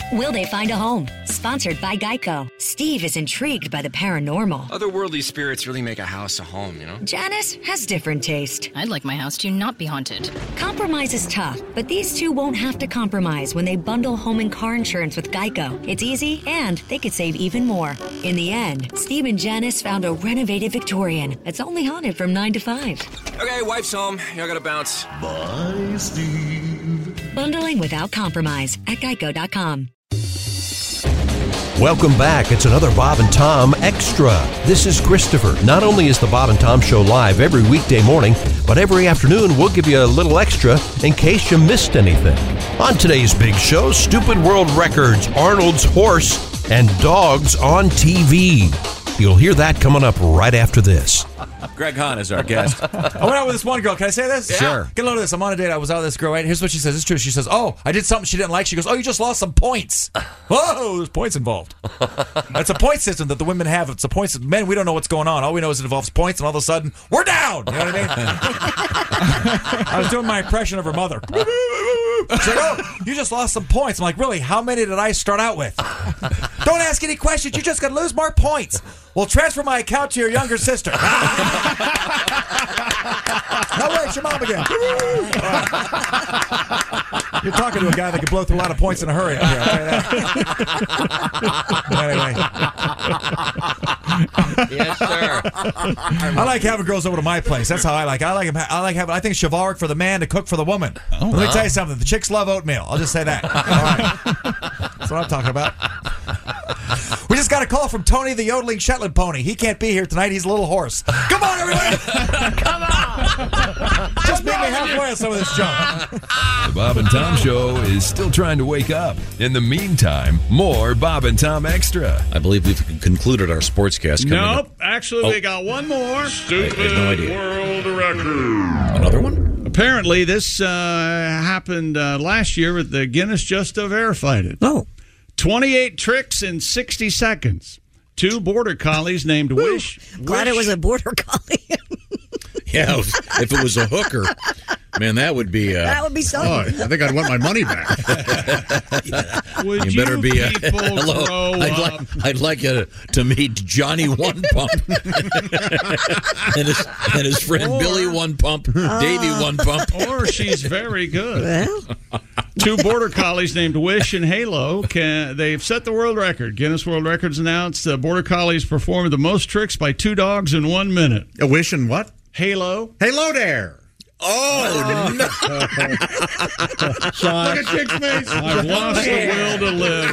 Will they find a home? Sponsored by Geico. Steve is intrigued by the paranormal. Otherworldly spirits really make a house a home, you know? Janice has different taste. I'd like my house to not be haunted. Compromise is tough, but these two won't have to compromise when they bundle home and car insurance with Geico. It's easy, and they could save even more. In the end, Steve and Janice found a renovated Victorian that's only haunted from 9 to 5. Okay, wife's home. I gotta bounce. Bye, Steve. Bundling without compromise at Geico.com. Welcome back. It's another Bob and Tom Extra. This is Christopher. Not only is the Bob and Tom Show live every weekday morning, but every afternoon we'll give you a little extra in case you missed anything. On today's big show, Stupid World Records, Arnold's Horse, and Dogs on TV. You'll hear that coming up right after this. Greg Hahn is our guest. I went out with this one girl. Can I say this? Yeah. Sure. Get a load of this. I'm on a date. I was out with this girl, right? Here's what she says. It's true. She says, oh, I did something she didn't like. She goes, oh, you just lost some points. Whoa, there's points involved. That's a point system that the women have. It's a point system. Men, we don't know what's going on. All we know is it involves points, and all of a sudden, we're down. You know what I mean? I was doing my impression of her mother. She's like, oh, you just lost some points. I'm like, really? How many did I start out with? Don't ask any questions. You just got to lose more points. Well, transfer my account to your younger sister. No, wait, it's your mom again. You're talking to a guy that can blow through a lot of points in a hurry. Anyway. Yes, sir. I like having girls over to my place. That's how I like. I think chivalric for the man to cook for the woman. Let me tell you something. The chicks love oatmeal. I'll just say that. All right. That's what I'm talking about. We just got a call from Tony, the yodeling Shetland pony. He can't be here tonight. He's a little hoarse. Come on, everybody. Come on. Just meet me halfway on some of this junk. The Bob and Tom Show is still trying to wake up. In the meantime, more Bob and Tom Extra. I believe we've concluded our sportscast. Nope. Actually, we got one more. Stupid World Record. Another one? Apparently, this happened last year at the Guinness Just to Verify It. Oh. 28 tricks in 60 seconds. 2 border collies named Wish. Glad it was a border collie. Yeah, if it was a hooker, man, that would be something. Oh, I think I'd want my money back. Would you better be hello. I'd like you to meet Johnny One Pump and his friend Billy One Pump, Davey One Pump. Or she's very good. Well. 2 border collies named Wish and Halo. They've set the world record. Guinness World Records announced border collies performed the most tricks by 2 dogs in 1 minute. A Wish and what? Halo. Halo there. Oh, no. Look at Chick's face. I've lost the will to live.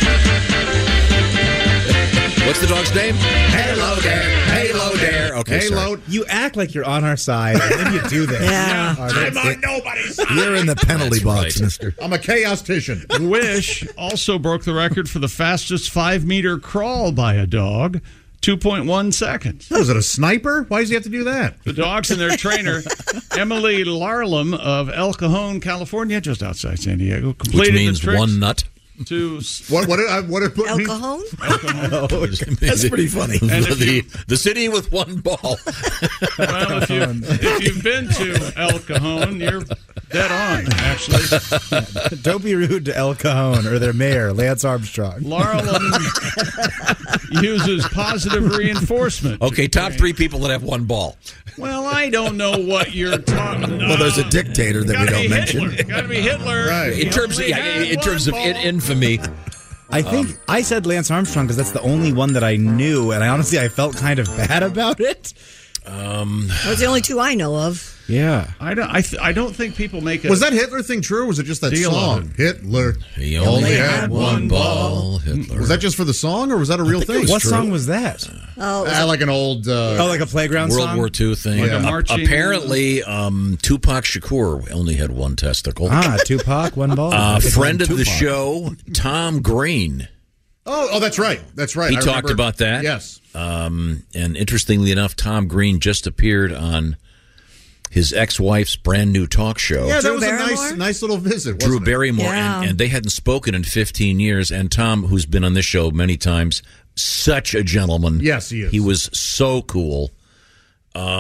What's the dog's name? Halo there. Halo there. Okay, Halo. sorry. You act like you're on our side, and then you do this. Yeah. I'm on nobody's side. You're in the penalty box, right. mister. I'm a chaos-tician. Wish also broke the record for the fastest 5-meter crawl by a dog. 2.1 seconds. Was it a sniper? Why does he have to do that? The dogs and their trainer, Emily Larlam of El Cajon, California, just outside San Diego, completed Which means the tricks one nut. To what El Cajon? That's pretty funny. The city with one ball. Well, if you've been to El Cajon, you're dead on, actually. Don't be rude to El Cajon or their mayor, Lance Armstrong. Larlam uses positive reinforcement. Okay, top 3 people that have one ball. Well, I don't know what you're talking about. Well, there's a dictator that we don't mention. Got to be Hitler. Right. In terms of infamy. I think I said Lance Armstrong because that's the only one that I knew, and I felt kind of bad about it. Those are the only 2 I know of. Yeah. I don't think people make it. Was that Hitler thing true, or was it just that Deal song? Hitler. He only had one ball. Hitler. Was that just for the song, or was that a real thing? What song was that? Like an old... like a playground World song? War II thing. Like a marching... Apparently, Tupac Shakur only had one testicle. Tupac, one ball. Friend of the show, Tom Green. Oh, that's right. That's right. He talked about that. Yes. And interestingly enough, Tom Green just appeared on his ex-wife's brand new talk show. Yeah, that was a nice little visit, Drew Barrymore, and they hadn't spoken in 15 years. And Tom, who's been on this show many times, such a gentleman. Yes, he is. He was so cool.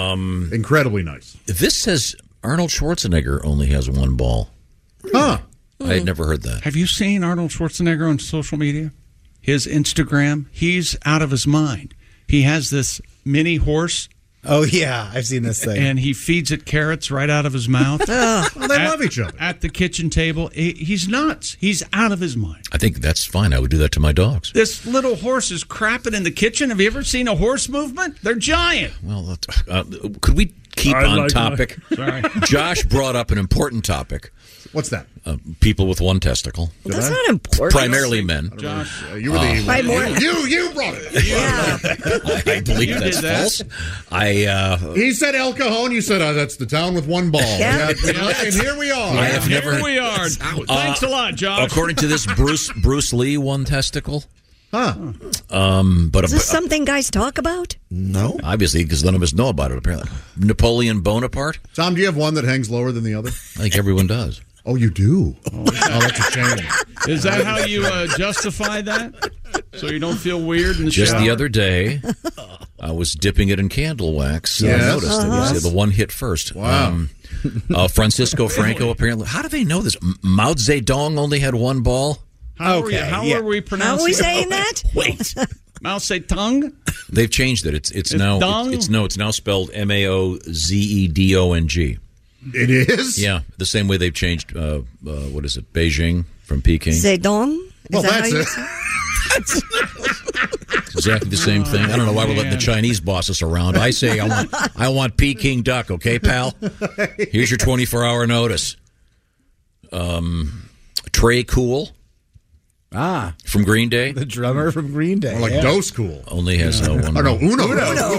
Incredibly nice. This says Arnold Schwarzenegger only has one ball. Huh. I had never heard that. Have you seen Arnold Schwarzenegger on social media? His Instagram, he's out of his mind. He has this mini horse. Oh, yeah. I've seen this thing. And he feeds it carrots right out of his mouth. Well, they love each other. At the kitchen table. He's nuts. He's out of his mind. I think that's fine. I would do that to my dogs. This little horse is crapping in the kitchen. Have you ever seen a horse movement? They're giant. Well, could we keep on topic? Sorry. Josh brought up an important topic. What's that? People with one testicle. That's not important. Primarily men. Josh, you were the you brought it. Yeah. I believe that's false. He said El Cajon. You said that's the town with one ball. Yeah. And here we are. Here we are. Thanks a lot, Josh. According to this, Bruce Lee, one testicle. Huh. But Is this something guys talk about? No. Obviously, because none of us know about it, apparently. Napoleon Bonaparte? Tom, do you have one that hangs lower than the other? I think everyone does. Oh, you do? Oh, that's a shame. Is that how you justify that? So you don't feel weird in the Just shower? the other day, I was dipping it in candle wax. Yes. I noticed that the one hit first. Wow. Francisco Franco, apparently. How do they know this? Mao Zedong only had one ball? How are we pronouncing How are we saying that? Wait. Mao Zedong? They've changed it. It's now dong? it's now spelled Maozedong. It is? Yeah, the same way they've changed what is it? Beijing from Peking. Zedong? Well, that's it. It's exactly the same thing. I don't know why we're letting the Chinese boss us around. I say I want Peking duck, okay, pal? Here's your 24-hour notice. Trey Cool. From Green Day. The drummer from Green Day. Or like Dose Cool. Only has one. Oh, no, Uno.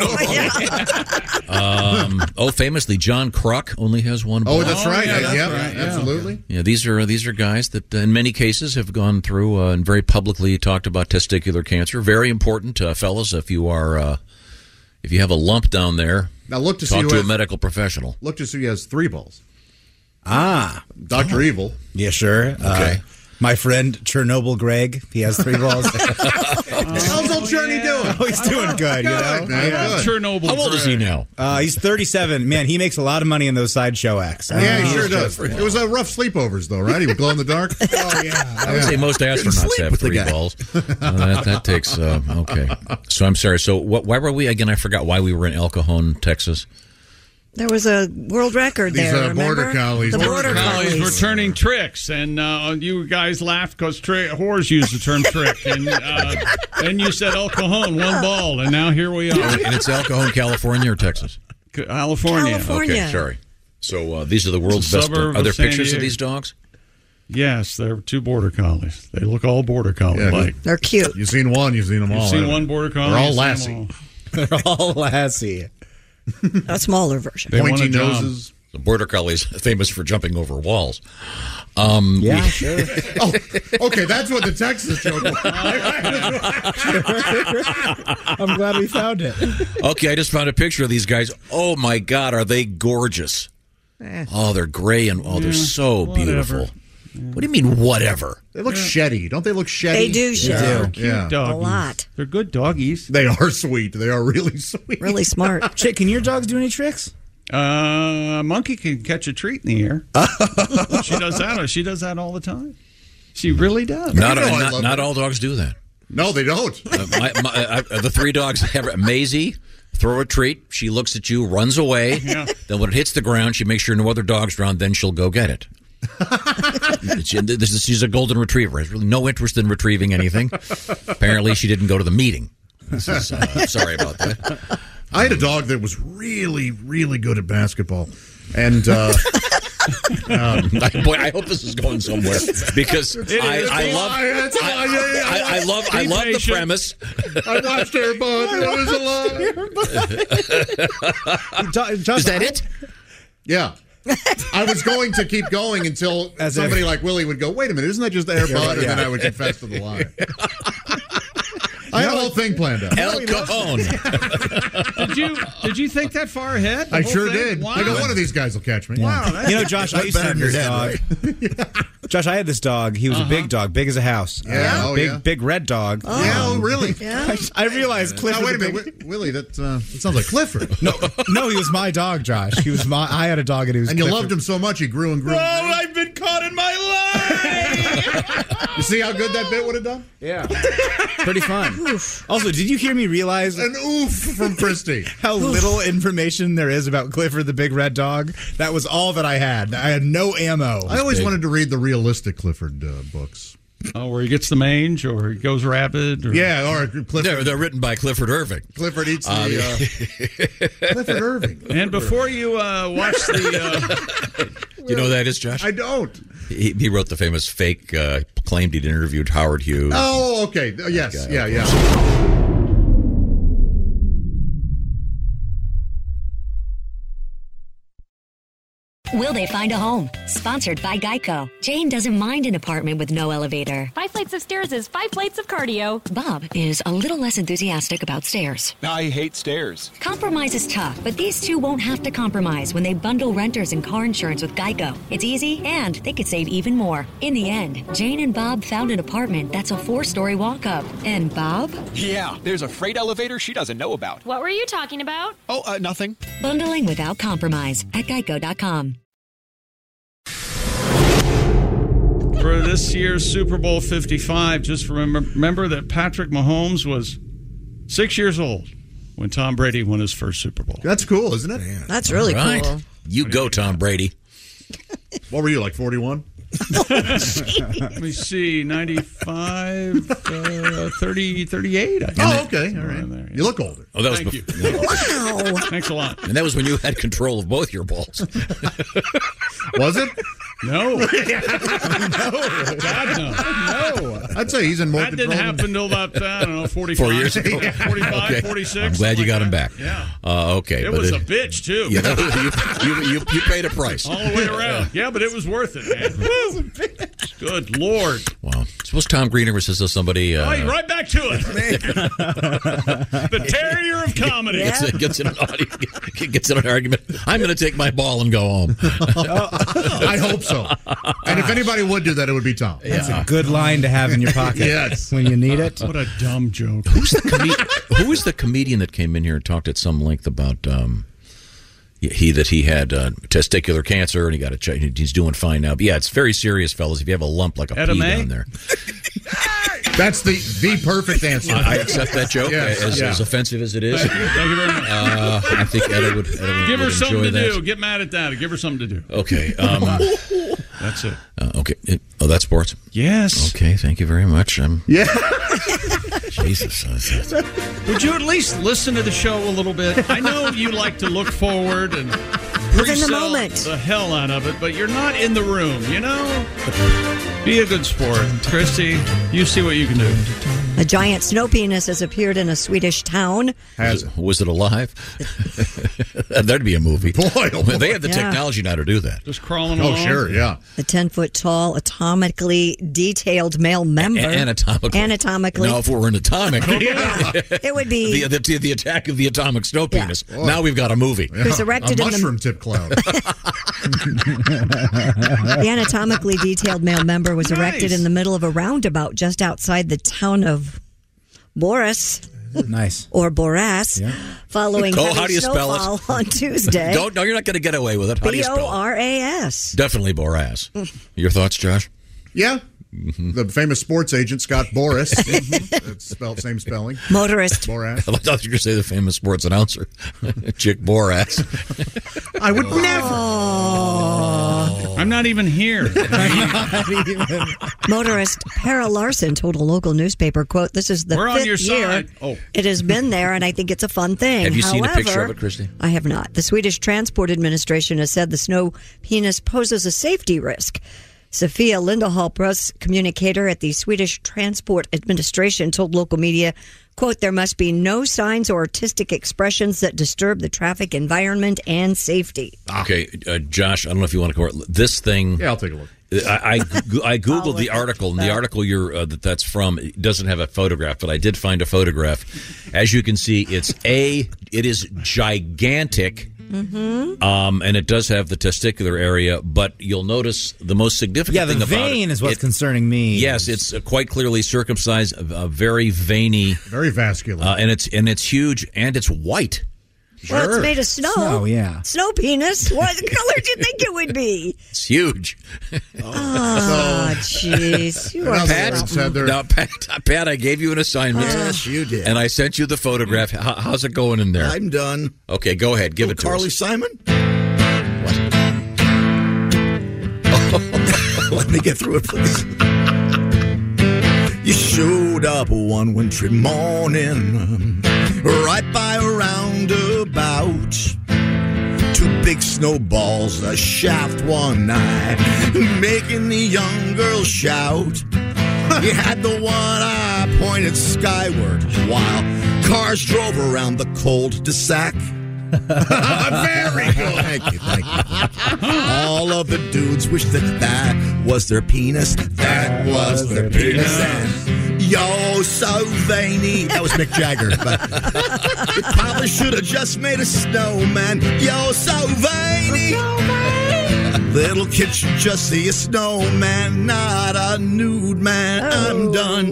Famously, John Kruk only has one ball. Oh, that's right. That's Yeah, right. absolutely. Yeah, these are guys that in many cases have gone through and very publicly talked about testicular cancer. Very important, fellas. If you have a lump down there, Now look to see talk who to has, a medical professional. Look to see who has 3 balls. Dr. Evil. Yeah, sure. Okay. My friend Chernobyl Greg, he has 3 balls. How's old Cherny doing? Oh, he's doing good, you know? Man, good. Chernobyl. How old is he now? He's 37. Man, he makes a lot of money in those sideshow acts. Yeah, he sure does. It was rough sleepovers, though, right? He would glow in the dark. Oh, yeah. I would say most astronauts have 3 balls. That takes okay. So I'm sorry. So why were we again? I forgot why we were in El Cajon, Texas. There was a world record These, there, remember? border collies. The border Collies collies. were turning tricks, and you guys laughed because whores used the term trick. And then you said El Cajon, one ball, and now here we are. And it's El Cajon, California or Texas? California. Okay, sorry. So these are the world's best. Suburb Are there of San pictures of Diego. these dogs? Yes, they're 2 border collies. They look all border collie-like. They're cute. You've seen one, you've seen them all. You've seen one border collie. They're all you've seen Lassie. them all. They're all Lassie. A smaller version. They want Pointy a job. noses. The border collie's famous for jumping over walls. Yeah, sure. Oh, okay, that's what the Texas joke was. I'm glad we found it. Okay, I just found a picture of these guys. Oh my God, are they gorgeous? Oh, they're gray and they're so beautiful. What do you mean, whatever? They look sheddy. Don't they look sheddy? They do shed. Yeah. Doggies. A lot. They're good doggies. They are sweet. They are really sweet. Really smart. Chick, can your dogs do any tricks? A monkey can catch a treat in the air. She does that. She does that all the time. She really does. Not all dogs do that. No, they don't. The 3 dogs have Maisie. Throw a treat. She looks at you, runs away. Yeah. Then when it hits the ground, she makes sure no other dogs around. Then she'll go get it. She's a golden retriever. Has really no interest in retrieving anything. Apparently, she didn't go to the meeting. Sorry about that. I had a dog that was really, really good at basketball. And boy, I hope this is going somewhere because I love the premise. I watched her, bud. It was alive. Is that it? Yeah. I was going to keep going until somebody like Willie would go, wait a minute, isn't that just Air Bud? And then I would confess to the lie. I had a whole thing planned out. El Cajon. Did you think that far ahead? I sure did. Wow. I go, one of these guys will catch me. Wow. You know, Josh, I used to have this dog. Josh, I had this dog. He was a big dog, big as a house. Yeah. Big red dog. Oh. Yeah, oh, really? Yeah. I realized Clifford. Now, wait a minute. Willie, that sounds like Clifford. No, he was my dog, Josh. I had a dog and he was And you Clifford. loved him so much, he grew and grew. Oh, I've been caught in my lie! You see how good that bit would have done? Yeah. Pretty fun. Also, did you hear me realize an oof from Christy? How little information there is about Clifford the Big Red Dog? That was all that I had. I had no ammo. I always wanted to read the realistic Clifford books. Oh, where he gets the mange, or he goes rabid, or or Clifford. They're written by Clifford Irving. Clifford eats the Clifford Irving. And before you watch the, you know who that is, Josh? I don't. He wrote the famous fake claimed he'd interviewed Howard Hughes. Oh, okay. Yes, yeah. Will they find a home? Sponsored by Geico. Jane doesn't mind an apartment with no elevator. 5 flights of stairs is 5 plates of cardio. Bob is a little less enthusiastic about stairs. I hate stairs. Compromise is tough, but these two won't have to compromise when they bundle renters and car insurance with Geico. It's easy, and they could save even more. In the end, Jane and Bob found an apartment that's a 4-story walk-up. And Bob? Yeah, there's a freight elevator she doesn't know about. What were you talking about? Oh, nothing. Bundling without compromise at Geico.com. for this year's Super Bowl 55, just remember that Patrick Mahomes was 6 years old when Tom Brady won his first Super Bowl. That's cool, isn't it? That's really cool. You go, Tom Brady. What were you, like 41? Let me see, 95, 30, 38. I think. Oh, okay. All right. There, yeah. You look older. Oh, that was Thank you. Wow. Thanks a lot. And that was when you had control of both your balls. Was it? No. No. God, no. No. I'd say he's in more That control. didn't happen until about, 45. 4 years ago. 45, Okay. 46. I'm glad you got him back. Yeah. Okay. It but was a bitch, too. You paid a price. All the way around. Yeah, but it was worth it, man. Woo. Good Lord. Wow. Suppose Tom Green ever says to somebody... right back to it. The terrier of comedy. Gets in an argument. I'm going to take my ball and go home. I hope so. And if anybody would do that, it would be Tom. That's a good line to have in your pocket. Yes. When you need it. What a dumb joke. Who is the comedian that came in here and talked at some length about... He had testicular cancer and he got a check. He's doing fine now. But yeah, it's very serious, fellas. If you have a lump like a pea down there, that's the perfect answer. I accept that joke, as offensive as it is. Thank you very much. I think Etta would give her would something to that. do. Get mad at that. Give her something to do. Okay. That's it. Okay. That's sports. Yes. Okay. Thank you very much. Yeah. Jesus. Would you at least listen to the show a little bit? I know you like to look forward and pre-sell the hell out of it, but you're not in the room, you know? Be a good sport. Christy, you see what you can do. A giant snow penis has appeared in a Swedish town. Was it alive? That'd be a movie. Boy, they have the technology now to do that. Just crawling along. Oh, sure, yeah. A 10-foot-tall, atomically detailed male member. Anatomically. Now, if it were an atomic, it would be the attack of the atomic snow penis. Yeah. Now we've got a movie. It was erected a mushroom tip cloud. The anatomically detailed male member was erected in the middle of a roundabout just outside the town of Boris. Nice. Or Boras, following heavy snowfall on Tuesday. No, you're not going to get away with it. How do you spell it? Boras. Definitely Boras. Your thoughts, Josh? Yeah. Mm-hmm. The famous sports agent, Scott Boras. It's spelled same spelling. Motorist. Boras. I thought you were going to say the famous sports announcer, Chick Boras. I would never. Oh. I'm not even here. Motorist Para Larson told a local newspaper, quote, "This is the We're 5th on your year side. Oh. it has been there, and I think it's a fun thing." Have you seen a picture However, of it, Christy? I have not. The Swedish Transport Administration has said the snow penis poses a safety risk. Sophia Lindahall, press communicator at the Swedish Transport Administration, told local media, quote, "There must be no signs or artistic expressions that disturb the traffic environment and safety." Okay, Josh, I don't know if you want to cover this thing. Yeah, I'll take a look. I Googled the article, and the article that's from doesn't have a photograph, but I did find a photograph. As you can see, it is gigantic. Mm-hmm. And it does have the testicular area, but you'll notice the most significant thing about it. Yeah, the vein is what's concerning me. Yes, it's quite clearly circumcised, very veiny, very vascular, and it's huge, and it's white. Well, it's made of snow. Snow, yeah. Snow penis. What color do you think it would be? It's huge. Oh, jeez. You are Pat, I gave you an assignment. Yes, you did. And I sent you the photograph. How's it going in there? I'm done. Okay, go ahead. Give it to Carly us. Simon? Let me get through it, please. You showed up one wintry morning, right by a roundabout. 2 big snowballs, a shaft one night, making the young girl shout. You had the one eye pointed skyward while cars drove around the cul-de-sac. Very good. Thank you. All of the dudes wished that was their penis. That was their penis. And yo, so veiny. That was Mick Jagger. But you probably should have just made a snowman. Yo, so veiny. Little kid should just see a snowman, not a nude man. I'm done.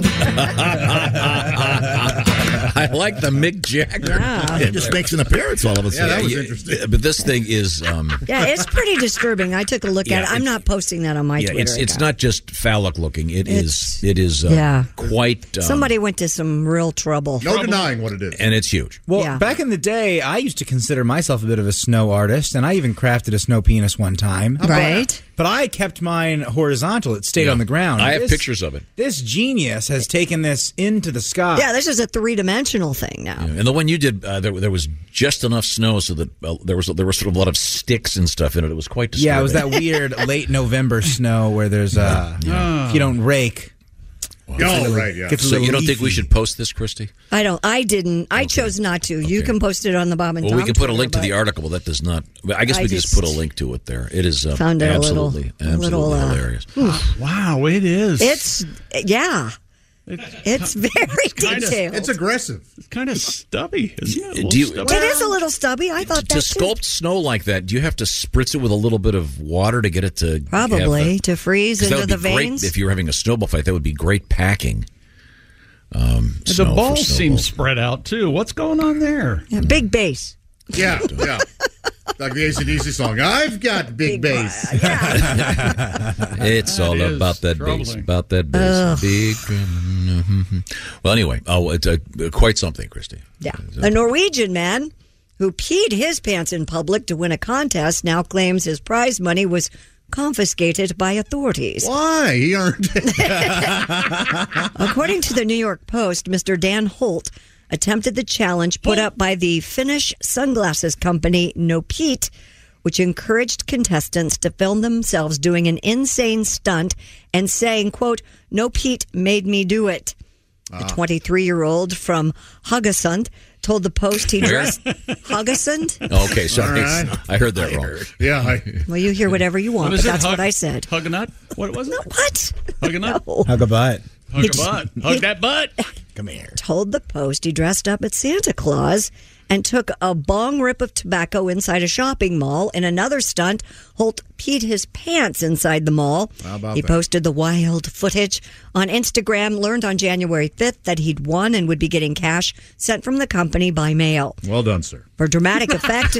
I like the Mick Jagger. Yeah. It just makes an appearance all of a sudden. Yeah, that was interesting. But this thing is... Yeah, it's pretty disturbing. I took a look at it. I'm not posting that on my Twitter. It's not just phallic looking. It is quite... Somebody went to some real trouble. No denying what it is. And it's huge. Well, back in the day, I used to consider myself a bit of a snow artist, and I even crafted a snow penis one time. Right. But I kept mine horizontal. It stayed on the ground. I have pictures of it. This genius has taken this into the sky. Yeah, this is a 3-dimensional thing now. Yeah. And the one you did, there was just enough snow so that there was sort of a lot of sticks and stuff in it. It was quite disturbing. Yeah, it was that weird late November snow where there's if you don't rake. Right, yeah. So you don't think we should post this, Christy? I didn't. I chose not to. You can post it on the Bob and Tom we can put a link Twitter, to the article, but that does not... I guess we can just put a link to it there. It is found it absolutely hilarious. Wow, it is. It's very detailed. It's aggressive. It's kind of stubby, isn't it? It is a little stubby. I thought that to sculpt snow like that, do you have to spritz it with a little bit of water to get it to probably to freeze into the veins? Great if you were having a snowball fight, that would be great packing. The balls seem spread out too. What's going on there? Yeah, big bass. Yeah. Like the AC/DC song, I've got big bass. It's all about that bass. About that bass. Big. Well, anyway, it's quite something, Christy. Yeah. A Norwegian man who peed his pants in public to win a contest now claims his prize money was confiscated by authorities. Why? He earned it. According to the New York Post, Mr. Dan Holt attempted the challenge put up by the Finnish sunglasses company Nopit, which encouraged contestants to film themselves doing an insane stunt and saying, quote, "Nopit made me do it." The 23-year-old from Haugesund told the Post he dressed... Haugesund? Okay, sorry. Right. I heard that wrong. Yeah. Well, you hear whatever you want, but that's what I said. Hug a nut? What was it? No, what? Hug a nut? No. Hug a butt. Hug a butt. Hug that butt. Come here. Told the Post he dressed up as Santa Claus and took a bong rip of tobacco inside a shopping mall. In another stunt, Holt peed his pants inside the mall. He posted the wild footage on Instagram, learned on January 5th that he'd won and would be getting cash sent from the company by mail. Well done, sir. For dramatic effect...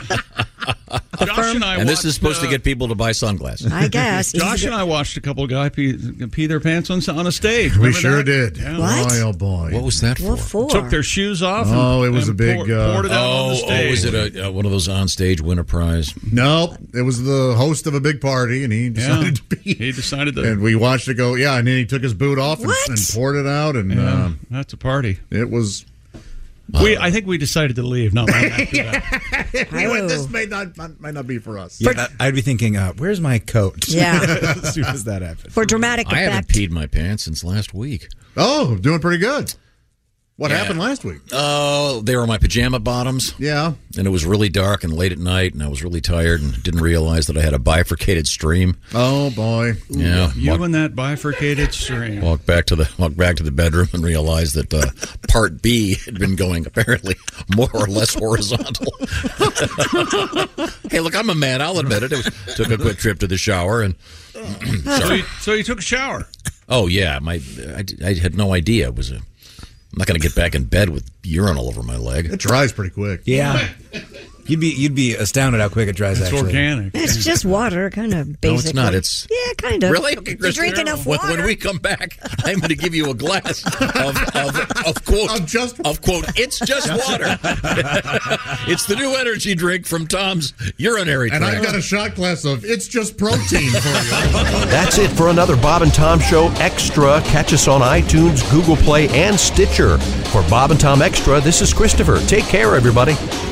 And this is supposed to get people to buy sunglasses. I guess. Josh and I watched a couple of guys pee their pants on a stage. We Remember sure that? did. Yeah. What? Boy, oh boy. What was that for? What for? Took their shoes off. Oh, it was a big... poured it out on the stage. Was it one of those on-stage winner prize? Nope. It was the host of a big party, and he decided to pee. He decided to... And we watched it go, and then he took his boot off and poured it out. And that's a party. It was... I think we decided to leave not long after that. This might not be for us. Yeah, I'd be thinking, where's my coat? Yeah. As soon as that happens. For dramatic effect. I haven't peed my pants since last week. Oh, doing pretty good. What happened last week? Oh, they were my pajama bottoms. Yeah. And it was really dark and late at night, and I was really tired and didn't realize that I had a bifurcated stream. Oh, boy. Yeah. You and that bifurcated stream. Walked back to the bedroom and realized that part B had been going apparently more or less horizontal. Hey, look, I'm a man. I'll admit it. Took a quick trip to the shower and. So you took a shower. Oh yeah, I had no idea it was a I'm not going to get back in bed with urine all over my leg. It dries pretty quick. Yeah. You'd be astounded how quick it dries. It's actually organic. It's just water, kind of basic. No, it's not. It's kind of. Really? Okay, you drink enough water. When we come back, I'm going to give you a glass of quote it's just water. It's the new energy drink from Tom's urinary tract. And I've got a shot glass of it's just protein for you. That's it for another Bob and Tom Show Extra. Catch us on iTunes, Google Play, and Stitcher. For Bob and Tom Extra, this is Christopher. Take care, everybody.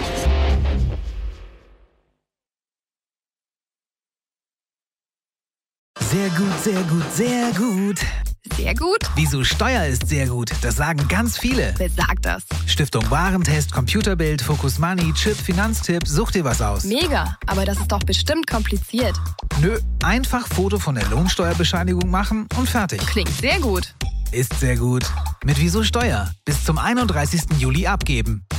Sehr gut, sehr gut, sehr gut. Sehr gut? Wieso Steuer ist sehr gut? Das sagen ganz viele. Wer sagt das? Stiftung Warentest, Computerbild, Focus Money, Chip, Finanztipp, such dir was aus. Mega, aber das ist doch bestimmt kompliziert. Nö, einfach Foto von der Lohnsteuerbescheinigung machen und fertig. Klingt sehr gut. Ist sehr gut. Mit Wieso Steuer. Bis zum 31. Juli abgeben.